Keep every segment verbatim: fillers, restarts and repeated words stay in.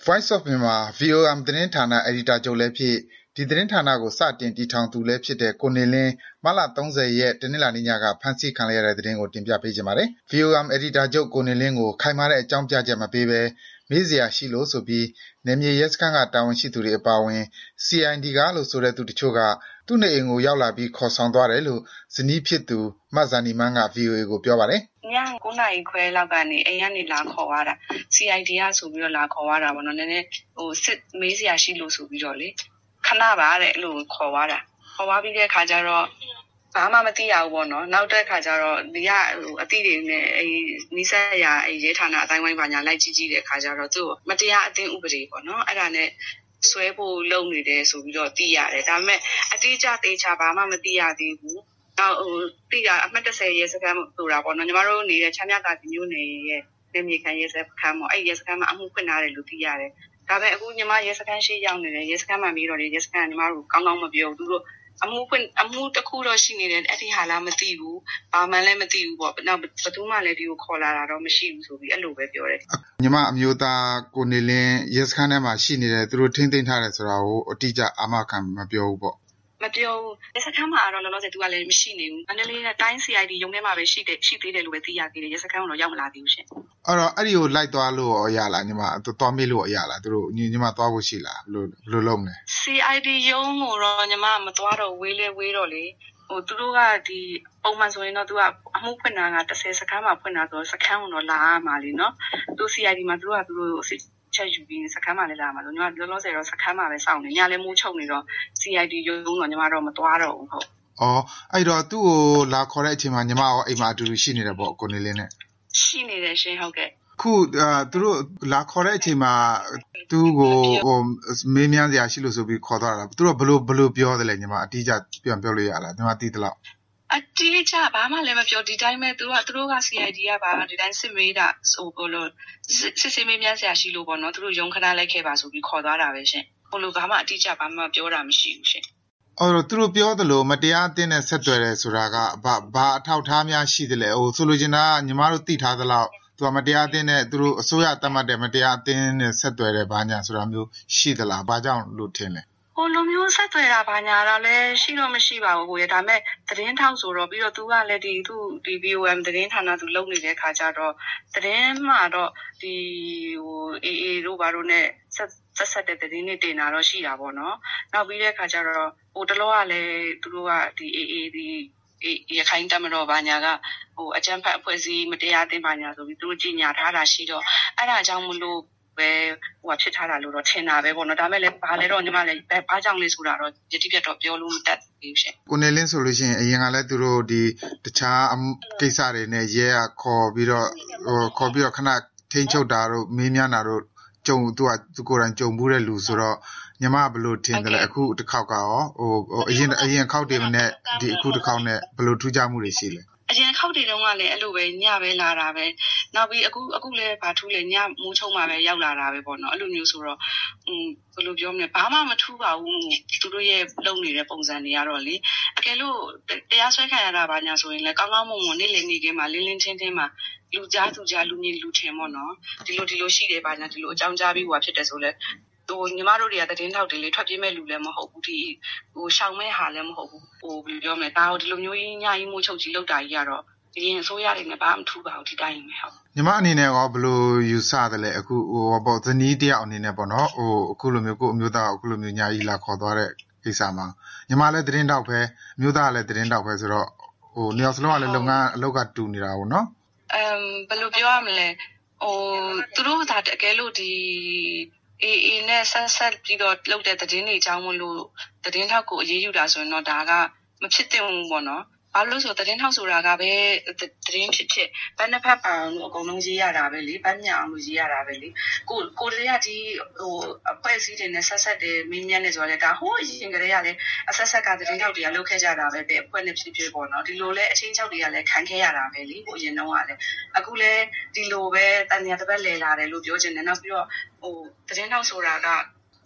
Voice of Myanmar ဗွီ အို အေ သတင်းဌာနအယ်ဒီတာချုပ်လည်းဖြစ်ဒီသတင်းဌာနကိုစတင်တည်ထောင်သူလည်းဖြစ်တဲ့ကိုနေလင်းမတ်လ၃၀ရက်တနင်္လာနေ့ညကဖမ်းဆီးခံရတဲ့သတင်းကိုတင်ပြပေးချင်ပါတယ်။ ဗွီ အို အေ အယ်ဒီတာချုပ်ကိုနေလင်းကိုခိုင်မာတဲ့အကြောင်းပြချက်မပေးဘဲမေးစရာရှိလို့ဆိုပြီးနယ်မြေရဲစခန်းကတာဝန်ရှိသူတွေအပါအဝင် စီ အိုင် ဒီ ကလို့ဆိုတဲ့သူတချို့ကသူ့နေအိမ်ကိုရောက်လာပြီးခေါ်ဆောင်သွားတယ်လို့ဇနီးဖြစ်သူမဇာနည်မန်းက ဗွီ အို အေ ကိုပြောပါတယ်။ည၉နာရီခွဲလောက်ကနေအိမ်ကနေလာခေါ်သွားတာ စီ အိုင် ဒီ ကဆိုပြီးတော့လာခေါ်သွားတာပေါ့နော်နည်းနည်းဟိုစစ်မေးစရာရှိလို့ဆိုပြီးတော့လေခဏပါတဲ့အဲ့လိုခေါ်သွားတာခေါ်သွားပြီးတဲ့ခါကျတော့ဘာမှမသိရဘူးပေါ့နော်နောက်တဲ့ခါကျတော့ဒီကဟိုအတိတွေနဲ့အဲနီးစပ်ရာအဲရဲဌာနအတိုင်းဝိုင်းပါညာလိုက်ကြည့်ကြည့်တဲ့ခါကျတော့သူ့မတရားအသင်းဥပဒေပေါ့နော်အဲ့ဒါနဲ့ဆွဲဖို့လုပ်နေတယ်ဆိုပြီးတော့သိရတယ်ဒါပေမဲ့အတိအကျသေချာဘာမှမသိရသေးဘူးနောက်ဟိုတိတာအမှတ်၁၀ရဲစခန်းဆိုတာပေါ့နော်ညီမတို့နေတဲ့ချမ်းမြသာပြည်မျိုးနယ်ရဲ့နေမြေခံရဲစခန်းပေါ့အဲ့ရဲစခန်းမှာအမှုဖွင့်ထားတယ်လို့သိရတယ်ဒါပေမဲ့အခုညီမရဲစခန်းရှိရောက်နေတယ်ရဲစခန်းမှာပြီးတော့ရဲစခန်းကညီမတို့ကောင်းကောင်းမပြောဘူးသူတို့အမှုဖွင့်အမှုတစ်ခုတော့ရှိနေတယ်အဲ့ဒီဟာလားမသိဘူးဘာမှလည်းမသိဘူးပေါ့နောက်ဘယ်သူမှလည်းဒီကိုခေါ်လာတာတော့မရှိဘူးဆိုပြီးအဲ့လိုပဲပြောတယ်ညီမအမျိုးသားကိုနေလင်းရဲစခန်းထဲမှာရှိနေတယ်သူတို့ထိမ့်သိမ်းထားတယ်ဆိုတာကိုအတိအကျအာမခံမပြောဘူးပေါ့မပြောဘူးရဲစခန်းမှာတော့လောလောဆယ်သူကလည်းမရှိနေဘူးမန္တလေးကတိုင်း စီ အိုင် ဒီ ရုံးထဲမှာပဲရှိတယ်ရှိသေးတယ်လို့ပဲသိရသေးတယ်ရဲစခန်းကတော့ရောက်မလာသေးဘူးရှင်အဲ့တော့အဲ့ဒီကိုလိုက်သွားလို့ရလားညီမသွားမေးလို့ရလားသူတို့ညီညီမသွားဖို့ရှိလားဘယ်လိုဘယ်လိုလုပ်မလဲစီ အိုင် ဒီ ရုံးကိုတော့ညီမမသွားတော့ဝေးလဲဝေးတော့လေဟိုသူတို့ကဒီပုံမှန်ဆိုရင်တော့သူကအမှုဖွင့်တာက၁၀စခန်းမှာဖွင့်တာဆိုစခန်းကတော့လာရမှာလीနော်သူ စီ အိုင် ဒီ မှာသူတို့ကသူတို့ချက်ယူပြီးစခန်းမှာလည်းလာမှာလို့ညီမလောလောဆယ်တော့စခန်းမှာပဲစောင့်နေညလည်းမိုးချုပ်နေတော့ စီ အိုင် ဒီ ရုံးတော့ညီမတော့မသွားတော့ဘူးဟုတ်အော်အဲ့တော့သူ့ကိုလာခေါ်တဲ့အချိန်မှာညီမရောအိမ်မှာအတူတူရှိနေတယ်ပေါ့ကိုနေလင်းနဲ့ရှိနေတယ်ရှင်ဟုတ်ကဲ့ခုသူတို့လာခေါ်တဲ့အချိန်မှာသူ့ကိုဟိုမေးမြန်းစရာရှိလို့ဆိုပြီးခေါ်သွားတာသူတို့ဘလို့ဘလို့ပြောတယ်လဲညီမအတိအကျပြန်ပြောလို့ရလားညီမသိသလောက်အတိအကျဘာမှလည်းမပြောဒီတိုင်းပဲသူကသူတို့က စီ အိုင် ဒီ ကပါဒီတိုင်းစစ်မေးတာဟိုဘလို့စစ်စစ်မေးမြန်းစရာရှိလို့ပေါ့နော်သူတို့ရုံးခဏလိုက်ခဲ့ပါဆိုပြီးခေါ်သွားတာပဲရှင်ဘလို့ဘာမှအတိအကျဘာမှပြောတာမရှိဘူးရှင်အော်သူတို့ပြောသလိုမတရားအသင်းနဲ့ဆက်သွယ်တယ်ဆိုတာကဘာဘာအထောက်ထားများရှိသလဲဟိုဆိုလိုချင်တာကညီမတို့သိထားသလောက်သူကမတရားအသင်းနဲ့သူတို့အစိုးရတတ်မှတ်တဲ့မတရားအသင်းနဲ့ဆက်သွယ်တယ်ဘာညာဆိုတာမျိုးရှိသလားဘာကြောင့်လို့ထင်လဲဟိုလိုမျိုးဆက်သွယ်တာဘာညာတော့လည်းရှိတော့မရှိပါဘူးကိုရဒါပေမဲ့သတင်းထောက်ဆိုတော့ပြီးတော့သူကလည်းဒီသူဒီ ဗီ အို အေ သတင်းဌာနသူလုပ်နေတဲ့ခါကျတော့သတင်းမှာတော့ဒီဟို အေ အေ တို့ဘာတို့ ਨੇ ဆက်ဆက်ဆက်တဲ့သတင်းတွေတင်တာတော့ရှိတာပေါ့နော်နောက်ပြီးတဲ့ခါကျတော့ဟိုတလောကလည်းသူတို့ကဒီ အေ အေ ဒီရခိုင်တမတော်ဘာညာကဟိုအကြမ်းဖက်အဖွဲ့အစည်းမတရားအသင်းဘာညာဆိုပြီးသူတို့ကြီးညာထားတာရှိတော့အဲ့ဒါကြောင့်မလို့ပဲဟိုဖြစ်ထားတာလို့တော့ထင်တာပဲပေါ့နော်ဒါပေမဲ့လည်းဘာလဲတော့ညီမလည်းဘာကြောင့်လဲဆိုတာတော့ယတိပြတ်တော့ပြောလို့မတတ်ဘူးရှင်ကိုနေလင်းဆိုလို့ရှိရင်အရင်ကလည်းသူတို့ဒီတခြားကိစ္စတွေနဲ့ရဲကခေါ်ပြီးတော့ဟိုခေါ်ပြီးတော့ခဏထိန်းချုပ်တာတို့မေးမြန်းတာတို့ကြုံသူကသူကိုယ်တိုင်ကြုံဘူးတဲ့လူဆိုတော့ညီမဘယ်လိုထင်တယ်လဲအခုတစ်ခေါက်ကရောဟိုအရင်အရင်ခေါက်တွေနဲ့ဒီအခုတစ်ခေါက်နဲ့ဘယ်လိုထူးခြားမှုတွေရှိလဲအရင်ခောက်တွေတုန်းကလည်းအဲ့လိုပဲညပဲလာတာပဲနောက်ပြီးအခုအခုလည်းဘာထူးလဲညမိုးချုံမှာပဲရောက်လာတာပဲပေါ့နော်အဲ့လိုမျိုးဆိုတော့อืมဘယ်လိုပြောမလဲဘာမှမထူးပါဘူးသူတို့ရဲ့လုပ်နေတဲ့ပုံစံတွေကတော့လေအကယ်လို့တရားစွဲခံရတာဘာညာဆိုရင်လည်းကောင်းကောင်းမွန်မွန်နေ့လည်နေ့ကင်းမှာလင်းလင်းချင်းချင်းမှာလူကြားသူကြားလူမြင်လူထင်ပေါ့နော်ဒီလိုဒီလိုရှိတယ်ဘာညာဒီလိုအကြောင်းကြားပြီးဟိုဖြစ်တယ်ဆိုလဲဟိုညီမတို့တွေကသတင်းထောက်တွေလေထွက်ပြေးမဲ့လူလည်းမဟုတ်ဘူးဒီဟိုရှောင်မဲ့ဟာလည်းမဟုတ်ဘူးဟိုဘယ်လိုပြောမလဲဒါတော့ဒီလိုမျိုးကြီးညကြီးမိုးချုပ်ကြီးလောက်တာကြီးကတော့ဒီရင်အစိုးရတွေနဲ့ဘာမှမထူပါဘူးဒီတိုင်းပဲဟုတ်ညီမအနေနဲ့ရောဘယ်လိုယူဆတယ်လဲအခုဟိုပေါ့ဇနီးတယောက်အနေနဲ့ပေါ့နော်ဟိုအခုလိုမျိုးကိုအမျိုးသားအခုလိုမျိုးညာကြီးလာခေါ်သွားတဲ့ကိစ္စမှာညီမလည်းသတင်းတောက်ပဲအမျိုးသားလည်းသတင်းတောက်ပဲဆိုတော့ဟိုနှစ်ယောက်စလုံးကလည်းလုပ်ငန်းအလုပ်ကတူနေတာပေါ့နော်အမ်ဘယ်လိုပြောရမလဲဟိုသူတို့ကတကယ်လို့ဒီအေးအေးနဲ့ဆက်ဆက်ပြီးတော့လုပ်တဲ့သတင်းတွေအကြောင်းမလို့သတင်းထောက်ကိုအရေးယူတာဆိုရင်တော့ဒါကမဖြစ်သင့်ဘူးပေါ့နော်ဘာလို့ဆိုသတင်းထောက်ဆိုတာကပဲသတင်းဖြစ်ဖြစ်ဘယ်နှစ်ဖက်ပါအောင်အကုန်လုံးရေးရတာပဲလေဗတ်ညအောင်လို့ရေးရတာပဲလေကိုကိုတွေကဒီဟိုအဖွဲ့အစည်းတွေနဲ့ဆက်ဆက်တယ်မင်းမြတ်နဲ့ဆိုတော့ဒါဟိုအရင်ကတည်းကလည်းအဆက်ဆက်ကသတင်းထောက်တွေကလုပ်ခဲ့ကြတာပဲပဲအဖွဲ့နဲ့ဖြစ်ဖြစ်ပေါ့နော်ဒီလိုလဲအချင်းချုပ်တွေကလည်းခံခဲ့ရတာပဲလေဟိုအရင်တော့ကလည်းအခုလဲဒီလိုပဲတန်ညာတစ်ပတ်လဲလာတယ်လို့ပြောချင်တယ်နောက်ပြီးတော့ဟိုသတင်းထောက်ဆိုတာက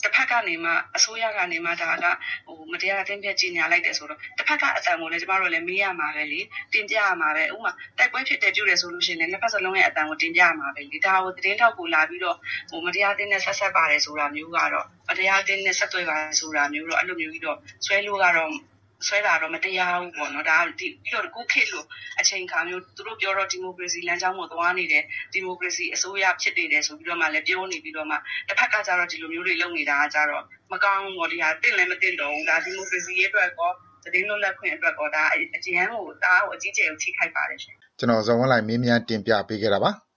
တစ်ဖက်ကနေမှအစိုးရကနေမှဒါကဟိုမတရားတင်းပြက်ကြီးညာလိုက်တယ်ဆိုတော့တစ်ဖက်ကအတန်ကိုလည်းကျမတို့လည်းမေးရမှာပဲလေတင်ပြရမှာပဲဥမာတိုက်ပွဲဖြစ်တယ်ပြုတယ်ဆိုလို့ရှိရင်လည်းနှစ်ဖက်စလုံးရဲ့အတန်ကိုတင်ပြရမှာပဲလေဒါကိုသတင်းထောက်ကိုလာပြီးတော့ဟိုမတရားတင်းနဲ့ဆက်ဆက်ပါတယ်ဆိုတာမျိုးကတော့မတရားတင်းနဲ့ဆက်သွယ်ပါတယ်ဆိုတာမျိုးတော့အဲ့လိုမျိုးကြီးတော့ဆွဲလို့ကတော့ဆွဲတာတော့မတရားဘူးပေါ့နော်ဒါဒီပြီးတော့ကိုခေတ်လို့အချိန်ခါမျိုးသူတို့ပြောတော့ဒီမိုကရေစီလမ်းကြောင်းကိုသွားနေတယ်ဒီမိုကရေစီအစိုးရဖြစ်နေတယ်ဆိုပြီးတော့မှလည်းပြောနေပြီးတော့မှတစ်ဖက်ကကြတော့ဒီလိုမျိုးတွေလုပ်နေတာကကြတော့မကောင်းဘူးပေါ့ဒီဟာတင့်လည်းမတင့်တော့ဘူးဒါဒီမိုကရေစီရဲ့အတွက်ကောသတင်းလွတ်လပ်ခွင့်အတွက်ကောဒါအကျဉ်းကိုဒါကိုအကြီးကျယ်ကိုထိခိုက်ပါတယ်ရှင်ကျွန်တော်ဇော်ဝင်းလိုက်မင်းမြန်တင်ပြပေးခဲ့တာပါ